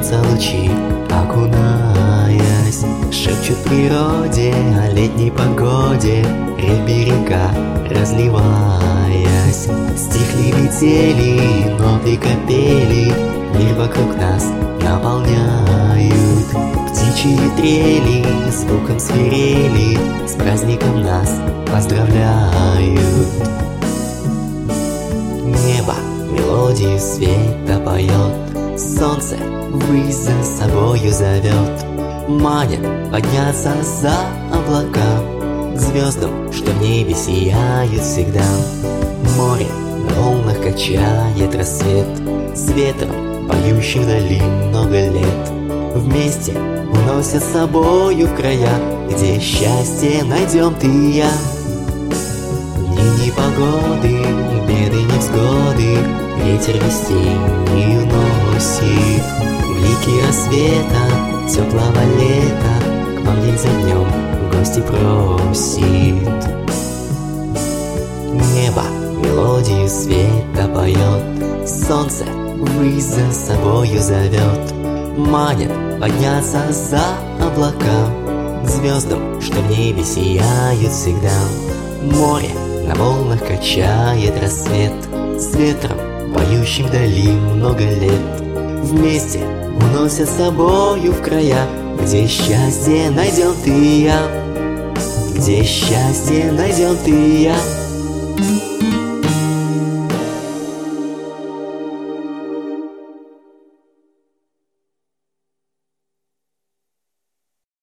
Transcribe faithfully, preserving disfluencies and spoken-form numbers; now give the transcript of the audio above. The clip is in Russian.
солнца лучи, окунаясь, шепчут природе о летней погоде, рябь берега разливаясь. Стихли метели, ноты капели, мир вокруг нас наполняют. Птичьи трели звуком свирели с праздником нас поздравляют. Небо мелодию света поет, солнце ввысь за собою зовет, манит подняться за облака к звездам, что в небе сияют всегда. Море на волнах качает рассвет, с ветром, поющим вдали много лет. Вместе уносят с собою в края, где счастье найдем ты и я. Дни непогоды, беды, невзгоды, ветер вестей не уносит. Блики рассвета, теплого лета, к вам день за днем в гости просит. Небо мелодию света поет, солнце ввысь за собою зовет, манит подняться за облака к звездам, что в небе сияют всегда. Море на волнах качает рассвет, с ветром, поющим вдали много лет. Вместе уносят с собою в края, где счастье найдем ты и я, где счастье найдем ты и я.